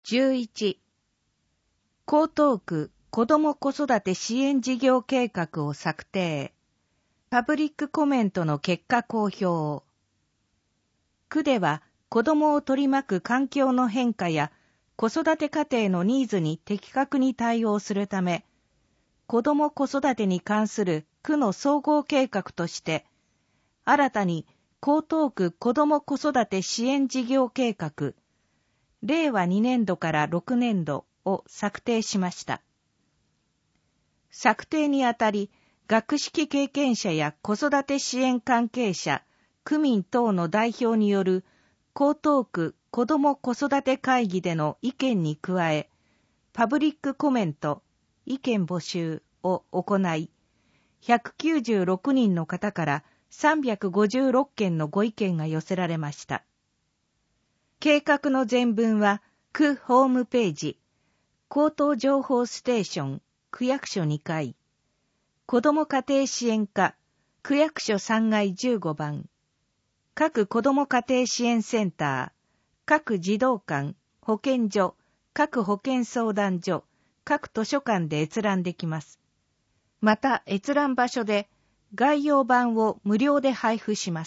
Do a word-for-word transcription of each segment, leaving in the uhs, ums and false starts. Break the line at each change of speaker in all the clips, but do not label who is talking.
じゅういち、江東区子ども子育て支援事業計画を策定。パブリックコメントの結果公表。区では子どもを取り巻く環境の変化や子育て家庭のニーズに的確に対応するため、子ども子育てに関する区の総合計画として、新たに江東区子ども子育て支援事業計画、れいわにねんどからろくねんどを策定しました。策定にあたり、学識経験者や子育て支援関係者、区民等の代表による江東区子ども子育て会議での意見に加え、パブリックコメント、意見募集を行い、ひゃくきゅうじゅうろくにんの方からさんびゃくごじゅうろっけんのご意見が寄せられました。計画の全文は、区ホームページ、江東情報ステーション、区役所にかい、子ども家庭支援課、区役所さんがいじゅうごばん、各子ども家庭支援センター、各児童館、保健所、各保健相談所、各図書館で閲覧できます。また閲覧場所で概要版を無料で配布します。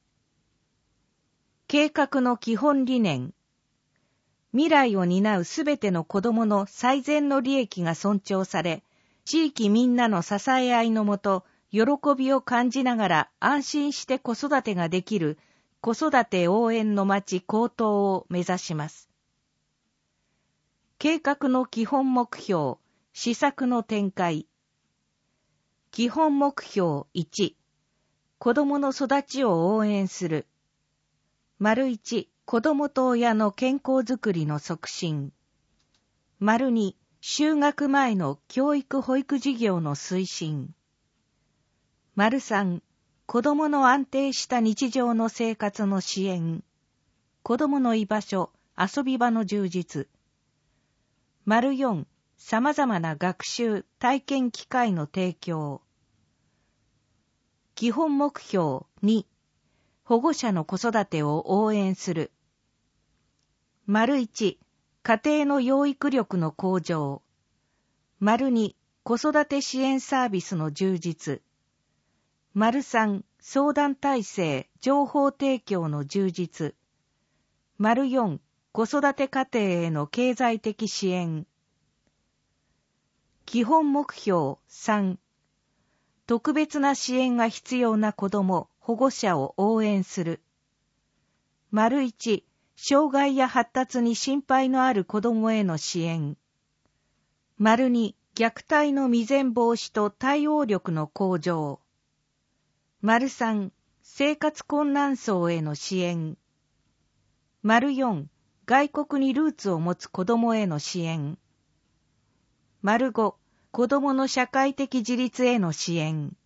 計画の基本理念。未来を担うすべての子どもの最善の利益が尊重され、地域みんなの支え合いのもと、喜びを感じながら安心して子育てができる子育て応援の街江東を目指します。計画の基本目標、施策の展開。基本目標いち、子どもの育ちを応援する。丸いち、子どもと親の健康づくりの促進。丸に、就学前の教育保育事業の推進。丸さん、子どもの安定した日常の生活の支援。子どもの居場所、遊び場の充実。丸よん、さまざまな学習、体験機会の提供。基本目標に、保護者の子育てを応援する。丸いち、家庭の養育力の向上。丸に、子育て支援サービスの充実。丸さん、相談体制、情報提供の充実。丸よん、子育て家庭への経済的支援。基本目標さん、特別な支援が必要な子ども、保護者を応援する。丸いち、障害や発達に心配のある子どもへの支援。丸に、虐待の未然防止と対応力の向上。丸さん、生活困難層への支援。丸よん、外国にルーツを持つ子どもへの支援。丸ご、子どもの社会的自立への支援。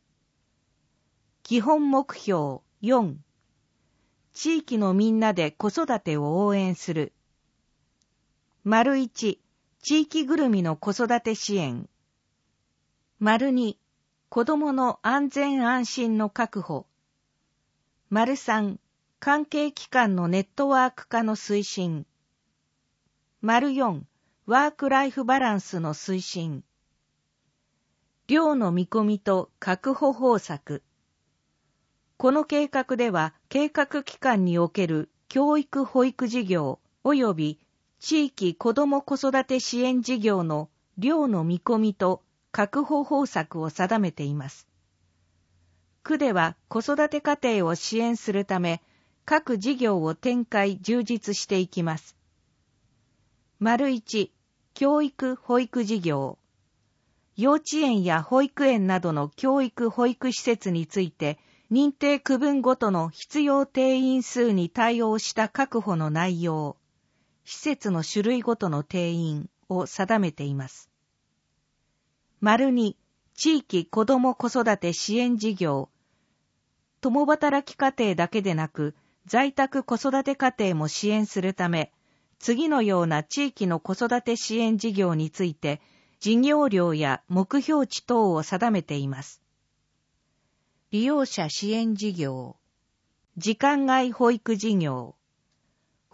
基本目標よん、地域のみんなで子育てを応援する。丸いち、地域ぐるみの子育て支援。丸に、子どもの安全安心の確保。丸さん、関係機関のネットワーク化の推進。丸よん、ワークライフバランスの推進。量の見込みと確保方策。この計画では、計画期間における教育保育事業及び地域子ども子育て支援事業の量の見込みと確保方策を定めています。区では子育て家庭を支援するため、各事業を展開充実していきます。丸いち、教育保育事業。幼稚園や保育園などの教育保育施設について、認定区分ごとの必要定員数に対応した確保の内容、施設の種類ごとの定員を定めています。丸に、地域子ども子育て支援事業。共働き家庭だけでなく、在宅子育て家庭も支援するため、次のような地域の子育て支援事業について、事業量や目標値等を定めています。利用者支援事業、時間外保育事業、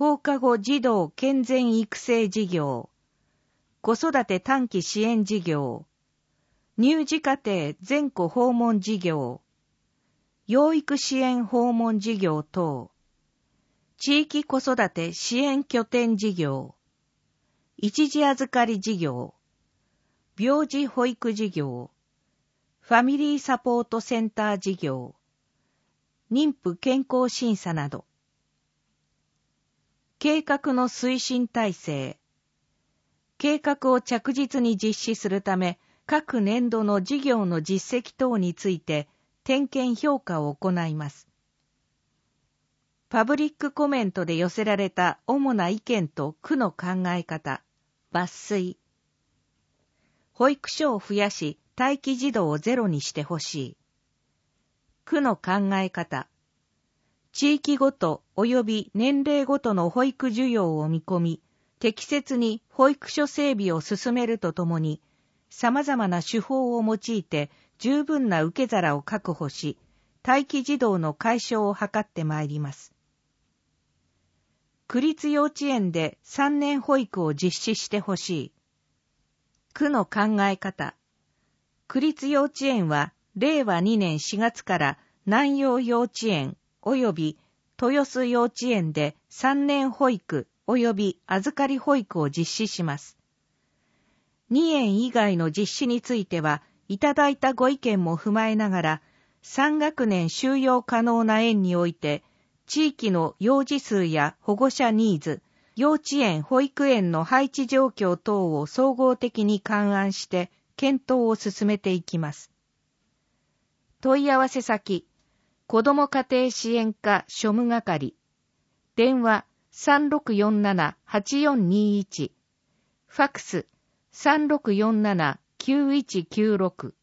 放課後児童健全育成事業、子育て短期支援事業、乳児家庭全戸訪問事業、養育支援訪問事業等、地域子育て支援拠点事業、一時預かり事業、病児保育事業、ファミリーサポートセンター事業、妊婦健康審査など、計画の推進体制、計画を着実に実施するため、各年度の事業の実績等について点検評価を行います。パブリックコメントで寄せられた主な意見と区の考え方、抜粋。保育所を増やし、待機児童をゼロにしてほしい。区の考え方。地域ごと及び年齢ごとの保育需要を見込み、適切に保育所整備を進めるとともに、様々な手法を用いて十分な受け皿を確保し、待機児童の解消を図ってまいります。区立幼稚園でさんねん保育を実施してほしい。区の考え方。区立幼稚園はれいわにねんしがつから南陽幼稚園及び豊洲幼稚園でさんねん保育及び預かり保育を実施します。に園以外の実施については、いただいたご意見も踏まえながら、さん学年収容可能な園において、地域の幼児数や保護者ニーズ、幼稚園・保育園の配置状況等を総合的に勘案して検討を進めていきます。問い合わせ先、子ども家庭支援課庶務係、電話 さんろくよんななはちよんにいち、ファックス さんろくよんななきゅういちきゅうろく。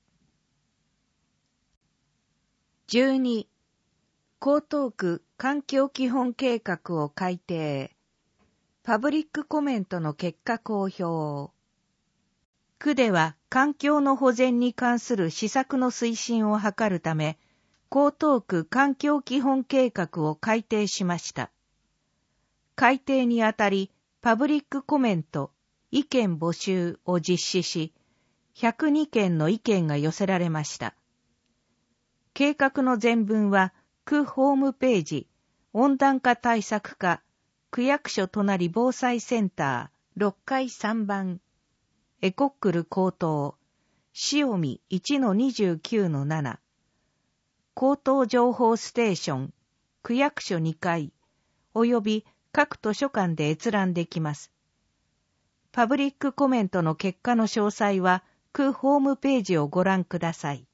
じゅうに、江東区環境基本計画を改定。パブリックコメントの結果公表。区では環境の保全に関する施策の推進を図るため、江東区環境基本計画を改定しました。改定にあたり、パブリックコメント、意見募集を実施し、ひゃくにけんの意見が寄せられました。計画の全文は、区ホームページ、温暖化対策課、区役所隣防災センター、ろっかいさんばん、エコックル高等、塩見 いちのにじゅうきゅうのなな、高等情報ステーション、区役所にかい、および各図書館で閲覧できます。パブリックコメントの結果の詳細は、区ホームページをご覧ください。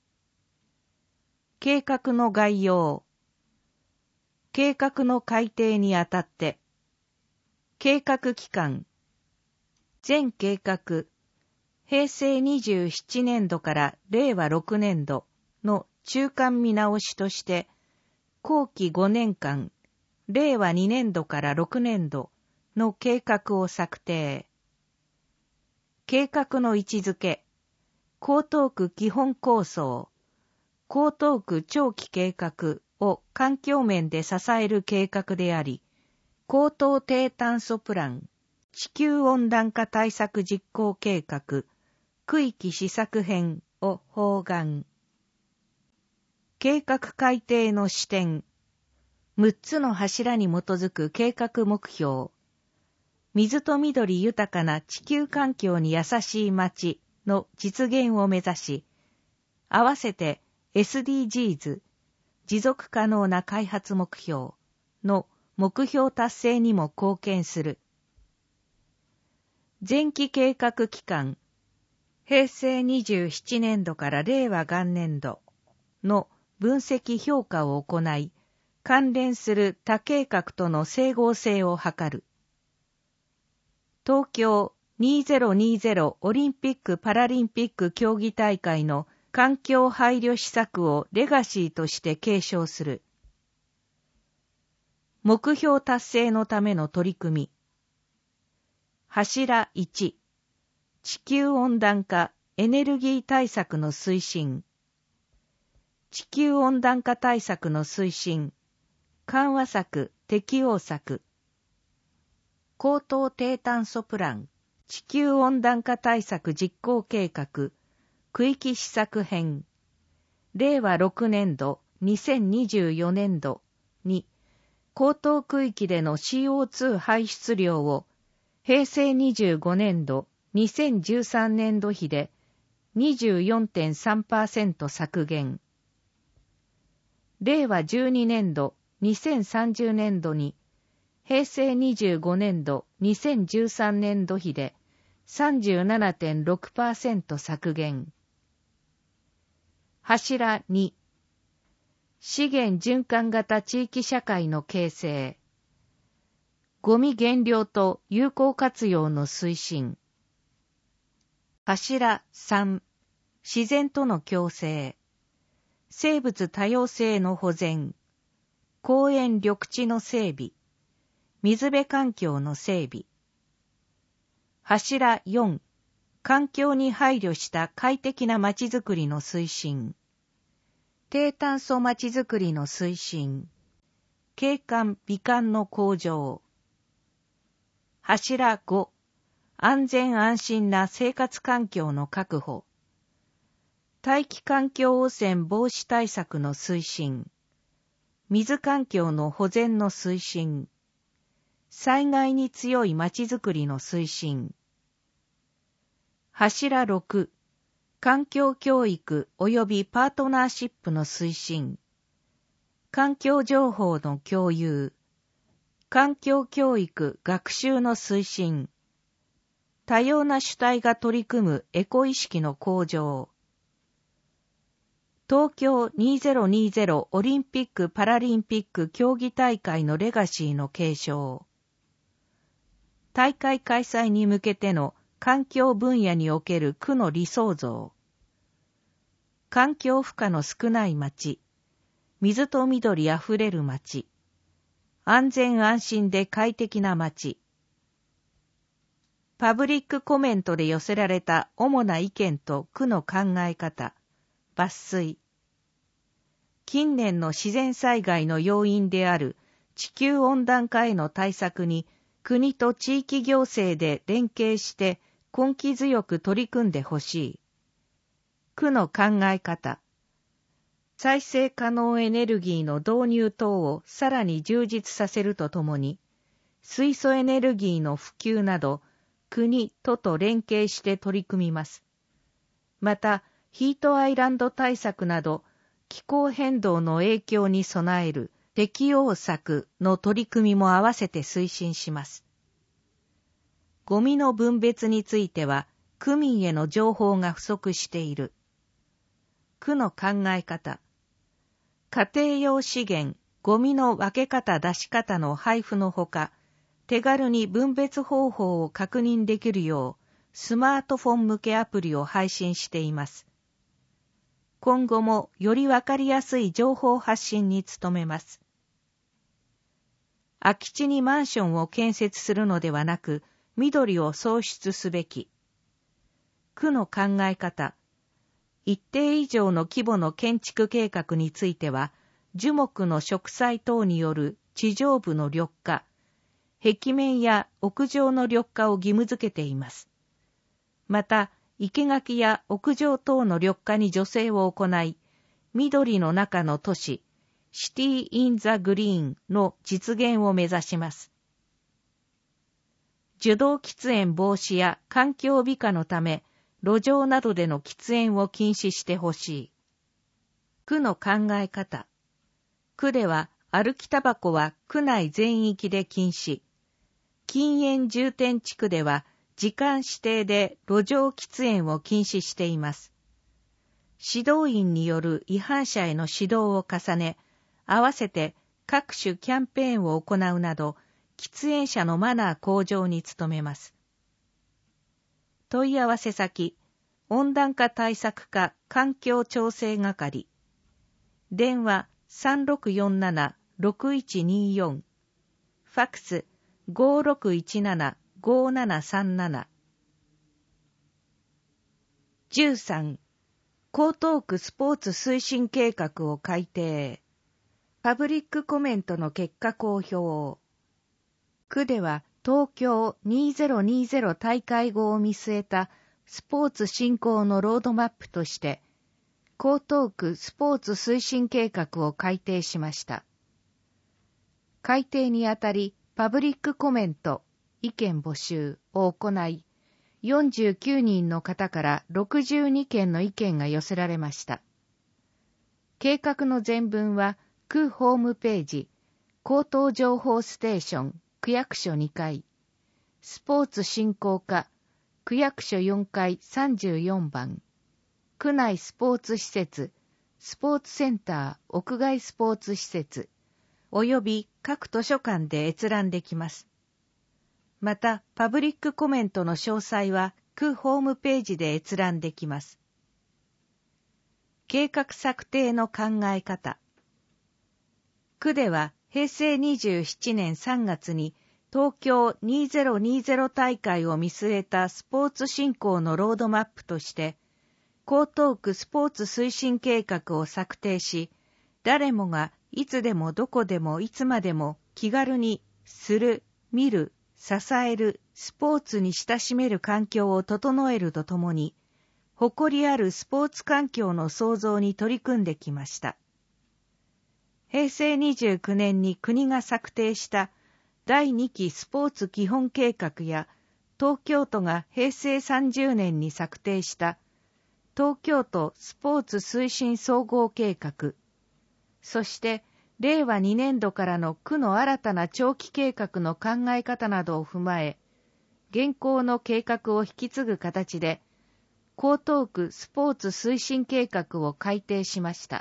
計画の概要。計画の改定にあたって、計画期間。全計画、へいせいにじゅうななねんどかられいわろくねんどの中間見直しとして、後期ごねんかん、れいわにねんどからろくねんどの計画を策定。計画の位置づけ、江東区基本構想、江東区長期計画を環境面で支える計画であり、江東低炭素プラン、地球温暖化対策実行計画、区域施策編を包含。計画改定の視点、むっつの柱に基づく計画目標、水と緑豊かな地球環境に優しい街の実現を目指し、合わせて エスディージーズ、持続可能な開発目標の目標達成にも貢献する。前期計画期間、へいせいにじゅうななねんどかられいわ元年度の分析評価を行い、関連する他計画との整合性を図る。東京にせんにじゅうオリンピック・パラリンピック競技大会の環境配慮施策をレガシーとして継承する。目標達成のための取り組み。柱いち、地球温暖化エネルギー対策の推進。地球温暖化対策の推進、緩和策、適応策。 高等低炭素プラン、地球温暖化対策実行計画、区域施策編、れいわろくねんど、にせんにじゅうよねんどに、江東区域での シーオーツー 排出量を、平成にじゅうごねんど、にせんじゅうさんねんど比で にじゅうよんてんさんパーセント 削減。れいわじゅうにねんど、にせんさんじゅうねんどに、平成にじゅうごねんど、にせんじゅうさんねんど比で さんじゅうななてんろくパーセント 削減。柱に、資源循環型地域社会の形成。ゴミ減量と有効活用の推進。柱さん、自然との共生。生物多様性の保全。公園緑地の整備。水辺環境の整備。柱よん、環境に配慮した快適なまちづくりの推進。低炭素まちづくりの推進。景観美観の向上。柱ご、安全安心な生活環境の確保。大気環境汚染防止対策の推進。水環境の保全の推進。災害に強いまちづくりの推進。柱ろく、環境教育及びパートナーシップの推進。環境情報の共有。環境教育学習の推進。多様な主体が取り組むエコ意識の向上。東京にせんにじゅうオリンピック・パラリンピック競技大会のレガシーの継承。大会開催に向けての環境分野における区の理想像。環境負荷の少ない町。水と緑あふれる町。安全安心で快適な町。パブリックコメントで寄せられた主な意見と区の考え方。抜粋。近年の自然災害の要因である地球温暖化への対策に国と地域行政で連携して根気強く取り組んでほしい。区の考え方。再生可能エネルギーの導入等をさらに充実させるとともに、水素エネルギーの普及など、国、都と連携して取り組みます。また、ヒートアイランド対策など、気候変動の影響に備える適応策の取り組みも合わせて推進します。ゴミの分別については、区民への情報が不足している。区の考え方。家庭用資源、ゴミの分け方出し方の配布のほか、手軽に分別方法を確認できるよう、スマートフォン向けアプリを配信しています。今後もよりわかりやすい情報発信に努めます。空き地にマンションを建設するのではなく、緑を創出すべき。区の考え方。一定以上の規模の建築計画については、樹木の植栽等による地上部の緑化、壁面や屋上の緑化を義務付けています。また、生垣や屋上等の緑化に助成を行い、緑の中の都市、シティ・イン・ザ・グリーンの実現を目指します。受動喫煙防止や環境美化のため、路上などでの喫煙を禁止してほしい。区の考え方。区では歩きタバコは区内全域で禁止。禁煙重点地区では時間指定で路上喫煙を禁止しています。指導員による違反者への指導を重ね、合わせて各種キャンペーンを行うなど、喫煙者のマナー向上に努めます。問い合わせ先、温暖化対策課環境調整係。電話さんろくよんななろくいちによん。ファックスごろくいちななごななさんなな。じゅうさん、江東区スポーツ推進計画を改定。パブリックコメントの結果公表。区では東京にせんにじゅう大会後を見据えたスポーツ振興のロードマップとして、江東区スポーツ推進計画を改定しました。改定にあたり、パブリックコメント、意見募集を行い、よんじゅうきゅうにんの方からろくじゅうにけんの意見が寄せられました。計画の全文は、区ホームページ、江東情報ステーション、区役所にかい、スポーツ振興課、区役所よんかいさんじゅうよんばん、区内スポーツ施設、スポーツセンター、屋外スポーツ施設、および各図書館で閲覧できます。また、パブリックコメントの詳細は、区ホームページで閲覧できます。計画策定の考え方。区では、平成にじゅうななねんさんがつに東京にせんにじゅう大会を見据えたスポーツ振興のロードマップとして、江東区スポーツ推進計画を策定し、誰もがいつでもどこでもいつまでも気軽にする、見る、支える、スポーツに親しめる環境を整えるとともに、誇りあるスポーツ環境の創造に取り組んできました。平成にじゅうきゅうねんに国が策定しただいにきスポーツ基本計画や、東京都が平成さんじゅうねんに策定した東京都スポーツ推進総合計画、そしてれいわにねんどからの区の新たな長期計画の考え方などを踏まえ、現行の計画を引き継ぐ形で、江東区スポーツ推進計画を改定しました。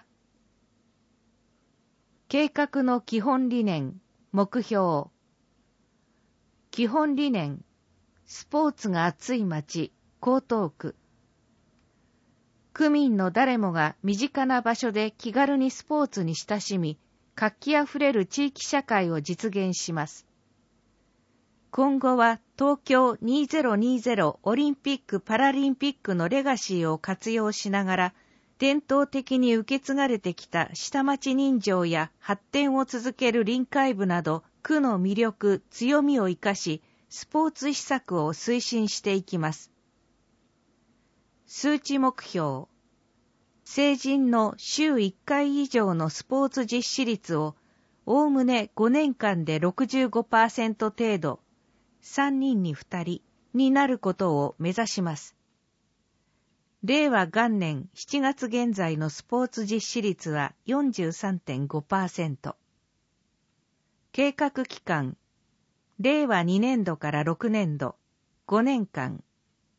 計画の基本理念、目標。基本理念、スポーツが熱い街、江東区。区民の誰もが身近な場所で気軽にスポーツに親しみ、活気あふれる地域社会を実現します。今後は東京にせんにじゅうオリンピック・パラリンピックのレガシーを活用しながら、伝統的に受け継がれてきた下町人情や発展を続ける臨海部など、区の魅力、強みを生かし、スポーツ施策を推進していきます。数値目標。成人の週いっかい以上のスポーツ実施率を、おおむねごねんかんで ろくじゅうごパーセント 程度、さんにんにふたりになることを目指します。れいわ元年しちがつ現在のスポーツ実施率は よんじゅうさんてんごパーセント。計画期間、れいわにねんどからろくねんど、ごねんかん。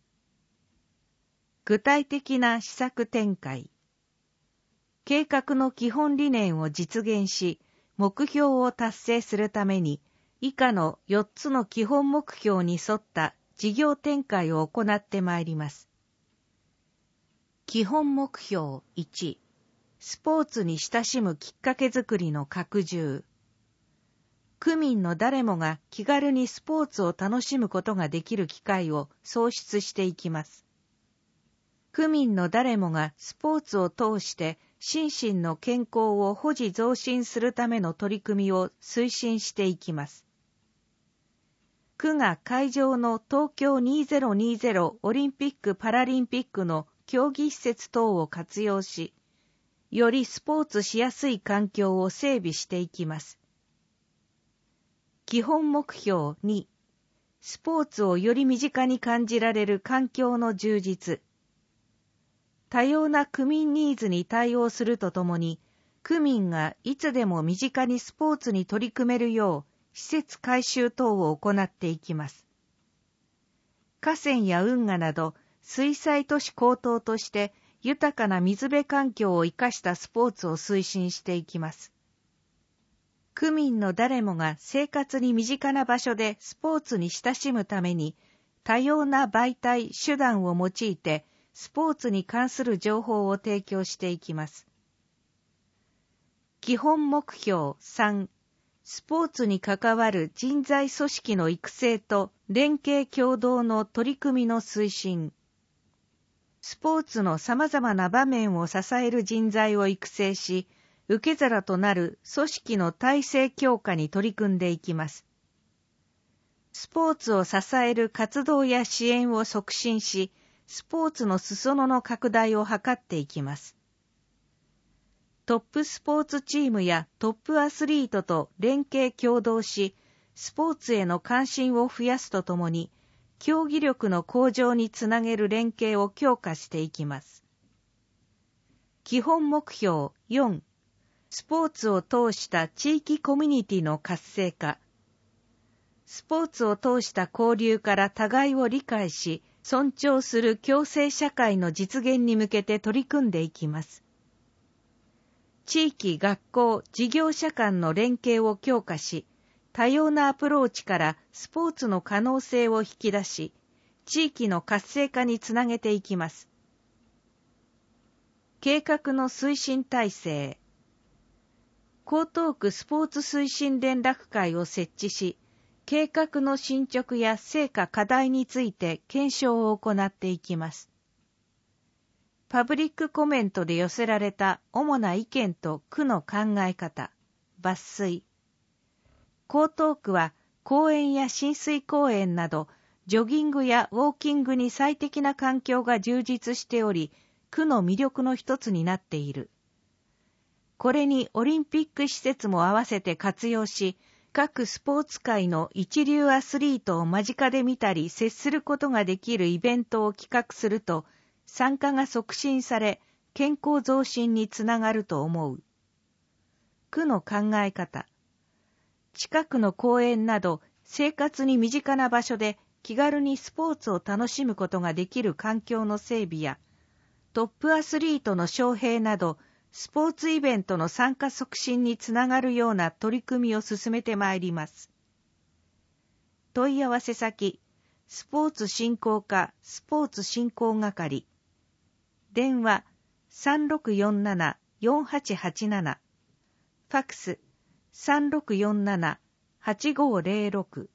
具体的な施策展開。計画の基本理念を実現し、目標を達成するために、以下のよっつの基本目標に沿った事業展開を行ってまいります。基本目標いち、スポーツに親しむきっかけづくりの拡充。区民の誰もが気軽にスポーツを楽しむことができる機会を創出していきます。区民の誰もがスポーツを通して心身の健康を保持増進するための取り組みを推進していきます。区が会場の東京にせんにじゅうオリンピック・パラリンピックの競技施設等を活用し、よりスポーツしやすい環境を整備していきます。基本目標に、スポーツをより身近に感じられる環境の充実。多様な区民ニーズに対応するとともに、区民がいつでも身近にスポーツに取り組めるよう、施設改修等を行っていきます。河川や運河など、水災都市高等として豊かな水辺環境を生かしたスポーツを推進していきます。区民の誰もが生活に身近な場所でスポーツに親しむために、多様な媒体、手段を用いてスポーツに関する情報を提供していきます。基本目標さん、スポーツに関わる人材組織の育成と連携協働の取り組みの推進。スポーツの様々な場面を支える人材を育成し、受け皿となる組織の体制強化に取り組んでいきます。 スポーツを支える活動や支援を促進し、スポーツの裾野の拡大を図っていきます。トップスポーツチームやトップアスリートと連携協働し、スポーツへの関心を増やすとともに、競技力の向上につなげる連携を強化していきます。基本目標よん、スポーツを通した地域コミュニティの活性化。スポーツを通した交流から互いを理解し、尊重する共生社会の実現に向けて取り組んでいきます。地域、学校、事業者間の連携を強化し、多様なアプローチからスポーツの可能性を引き出し、地域の活性化につなげていきます。計画の推進体制。江東区スポーツ推進連絡会を設置し、計画の進捗や成果課題について検証を行っていきます。パブリックコメントで寄せられた主な意見と区の考え方、抜粋。江東区は公園や親水公園など、ジョギングやウォーキングに最適な環境が充実しており、区の魅力の一つになっている。これにオリンピック施設も合わせて活用し、各スポーツ界の一流アスリートを間近で見たり接することができるイベントを企画すると、参加が促進され、健康増進につながると思う。区の考え方。近くの公園など生活に身近な場所で気軽にスポーツを楽しむことができる環境の整備や、トップアスリートの招聘などスポーツイベントの参加促進につながるような取り組みを進めてまいります。問い合わせ先、スポーツ振興課スポーツ振興係。電話 さんろくよんななよんはちはちなな。ファクスさんろくよんななはちごぜろろく。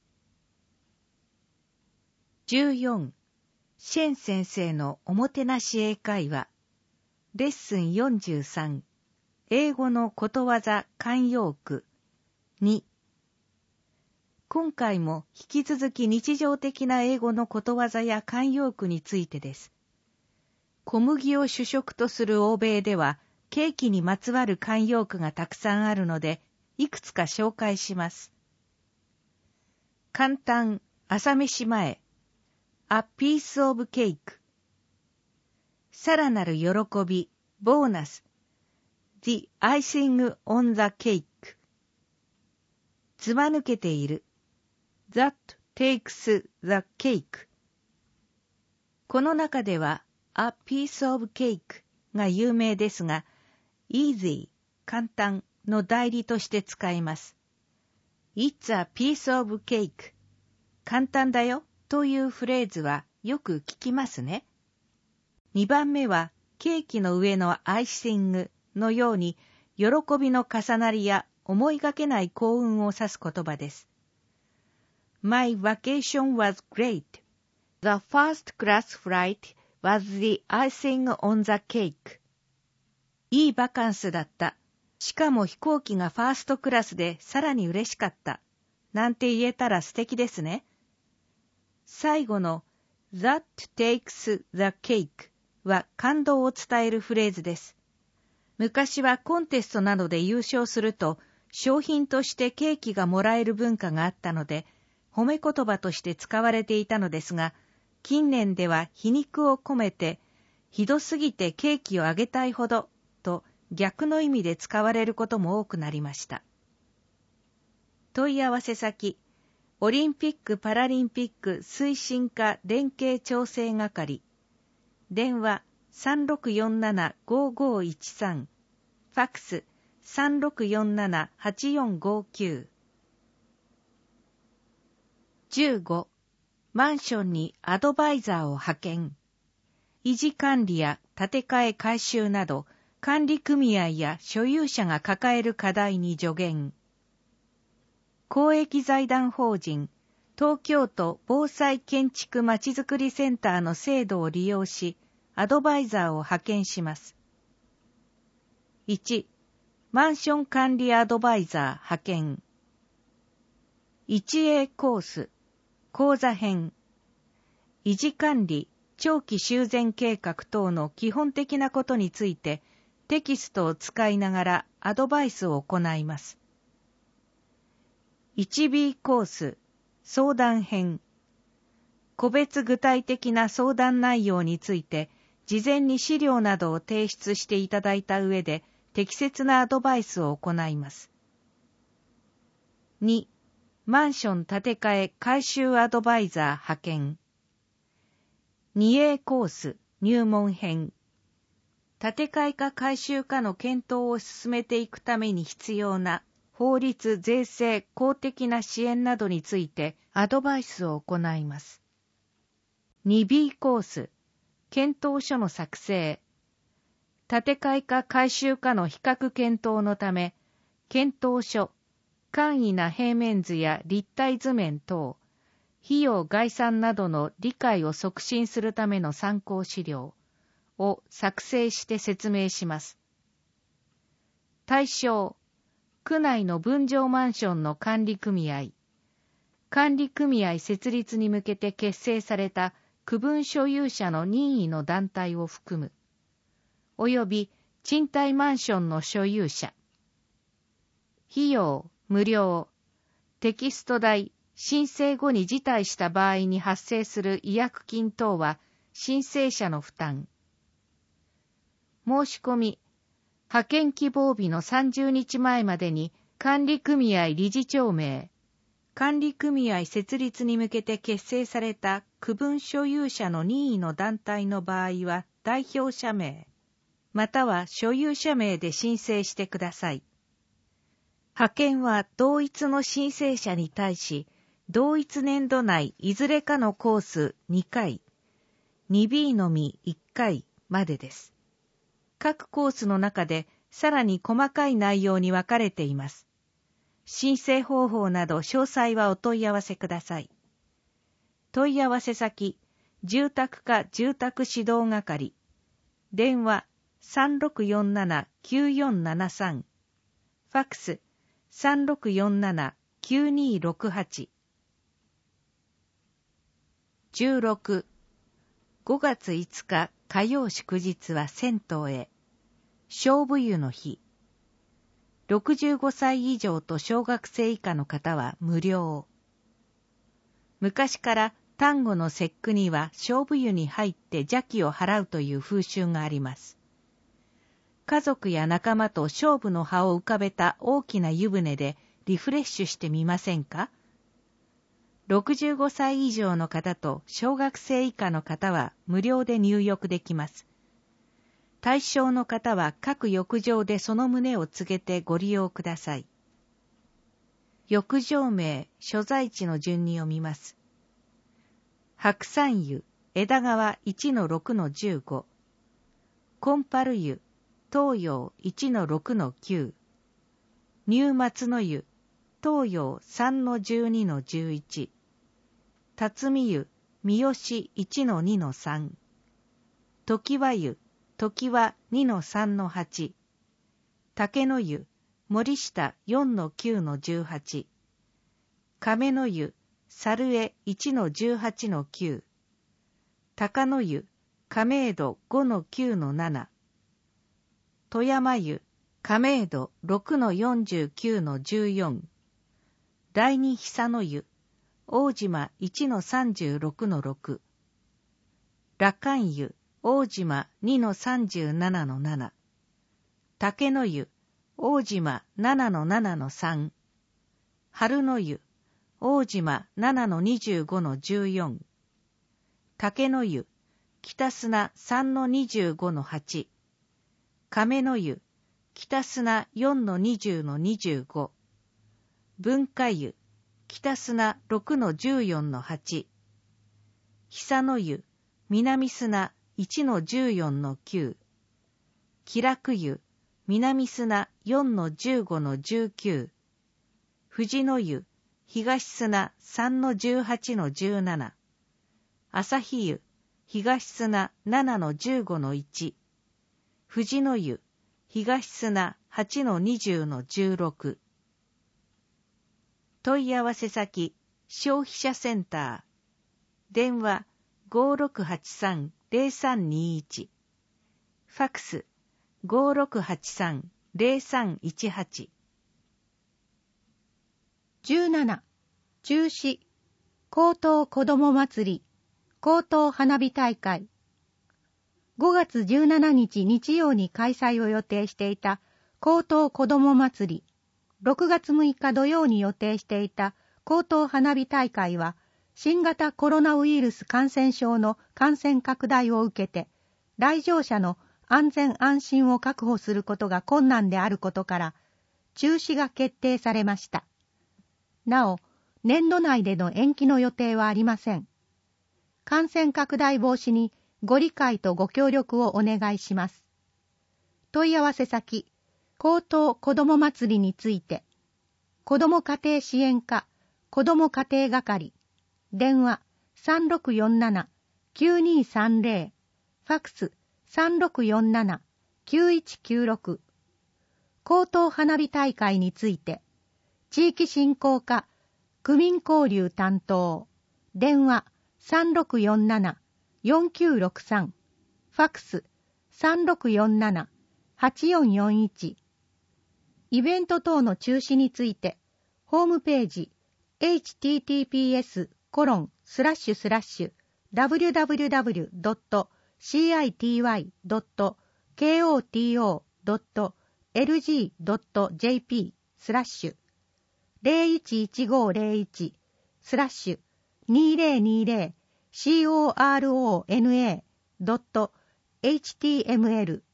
じゅうよん、シェン先生のおもてなし英会話。レッスンよんじゅうさん、英語のことわざ慣用句。に。今回も引き続き日常的な英語のことわざや慣用句についてです。小麦を主食とする欧米では、ケーキにまつわる慣用句がたくさんあるので、いくつか紹介します。簡単、朝飯前。A piece of cake。さらなる喜び、ボーナス。The icing on the cake。つま抜けている。That takes the cake。この中では、A piece of cake が有名ですが、easy、簡単の代理として使います。It's a piece of cake。簡単だよというフレーズはよく聞きますね。にばんめは、ケーキの上のアイシングのように、喜びの重なりや思いがけない幸運を指す言葉です。My vacation was great. The first class flight was the icing on the cake. いいバカンスだった。しかも飛行機がファーストクラスでさらに嬉しかった。なんて言えたら素敵ですね。最後の That takes the cake は感動を伝えるフレーズです。昔はコンテストなどで優勝すると賞品としてケーキがもらえる文化があったので褒め言葉として使われていたのですが、近年では皮肉を込めてひどすぎてケーキをあげたいほどと逆の意味で使われることも多くなりました。問い合わせ先、オリンピック・パラリンピック推進課連携調整係。電話 さんろくよんななごごいちさん。ファクス さんろくよんななはちよんごきゅう。じゅうご、マンションにアドバイザーを派遣。維持管理や建て替え改修など、管理組合や所有者が抱える課題に助言。公益財団法人東京都防災建築まちづくりセンターの制度を利用し、アドバイザーを派遣します。いち、マンション管理アドバイザー派遣。 一英コース、講座編、維持管理、長期修繕計画等の基本的なことについてテキストを使いながらアドバイスを行います。いちビー コース、相談編、個別具体的な相談内容について事前に資料などを提出していただいた上で適切なアドバイスを行います。に、マンション建て替え改修アドバイザー派遣。にエー コース入門編。建て替えか改修かの検討を進めていくために必要な法律、税制、公的な支援などについてアドバイスを行います。にビー コース検討書の作成。建て替えか改修かの比較検討のため、検討書、簡易な平面図や立体図面等、費用概算などの理解を促進するための参考資料を作成して説明します。対象、区内の分譲マンションの管理組合、管理組合設立に向けて結成された区分所有者の任意の団体を含む、および賃貸マンションの所有者。費用、無料、テキスト代、申請後に辞退した場合に発生する違約金等は申請者の負担。申し込み、派遣希望日のさんじゅうにちまえまでに管理組合理事長名、管理組合設立に向けて結成された区分所有者の任意の団体の場合は代表者名、または所有者名で申請してください。派遣は同一の申請者に対し、同一年度内いずれかのコースにかい、にビー のみいっかいまでです。各コースの中でさらに細かい内容に分かれています。申請方法など詳細はお問い合わせください。問い合わせ先、住宅課住宅指導係、電話 さんろくよんなな きゅうよんななさん、ファックス さんろくよんなな きゅうにろくはち。じゅうろく、ごがついつか火曜祝日は銭湯へ。勝負湯の日。ろくじゅうごさい以上と小学生以下の方は無料。昔から端午の節句には勝負湯に入って邪気を払うという風習があります。家族や仲間と菖蒲の葉を浮かべた大きな湯船でリフレッシュしてみませんか？ろくじゅうごさい以上の方と小学生以下の方は無料で入浴できます。対象の方は各浴場でその旨を告げてご利用ください。浴場名、所在地の順に読みます。白山湯、枝川 いちのろくのじゅうご。コンパル湯、東洋 いちのろくのきゅう。入松の湯、東洋 さんのじゅうにのじゅういち。辰巳湯、三好 いちのにのさん。常盤湯、常盤 にのさんのはち。竹の湯、森下 よんのきゅうのじゅうはち。亀の湯、猿江 いちのじゅうはちのきゅう。高野湯、亀戸 ごのきゅうのなな。富山湯、亀戸 ろくのよんじゅうきゅうのじゅうよん。第二久野湯、大島 いちのさんじゅうろくのろく。羅漢湯、大島 にのさんじゅうななのなな。竹の湯、大島 ななのななのさん。春の湯、大島 ななのにじゅうごのじゅうよん。竹の湯、北砂 さんのにじゅうごのはち。亀の湯、北砂 よんのにじゅうのにじゅうご。文化湯、北砂 ろくのじゅうよんのはち。久の湯、南砂 いちのじゅうよんのきゅう。気楽湯、南砂 よんのじゅうごのじゅうきゅう。富士の湯、東砂 さんのじゅうはちのじゅうなな。朝日湯、東砂 ななのじゅうごのいち。富士の湯、東砂 はちのにじゅうのじゅうろく。 問い合わせ先、消費者センター。電話 ごーろくはちさんゼロさんにいち。ファックス ごーろくはちさんゼロさんいちはち。
じゅうなな、中止、高等子ども祭り、高等花火大会。ごがつじゅうしちにち日曜に開催を予定していた高等子ども祭り、ろくがつむいか土曜に予定していた高等花火大会は、新型コロナウイルス感染症の感染拡大を受けて、来場者の安全安心を確保することが困難であることから、中止が決定されました。なお、年度内での延期の予定はありません。感染拡大防止にご理解とご協力をお願いします。問い合わせ先、高等子ども祭りについて、子ども家庭支援課、子ども家庭係、電話 さんろくよんななきゅうにさんゼロ、ファックス さんろくよんななきゅういちきゅうろく。高等花火大会について、地域振興課、区民交流担当、電話 さんろくよんななよんきゅうろくさん、ファックス さんろくよんななはちよんよんいち。イベント等の中止について、ホームページ エイチティーティーピーエスコロンスラッシュスラッシュダブリュダブリュダブリュドットシーアイティーワイドットケーオーティーオードットエルジードットジェーピースラッシュゼロいちいちごゼロいちスラッシュにゼロにゼロコロナドットエイチティーエムエル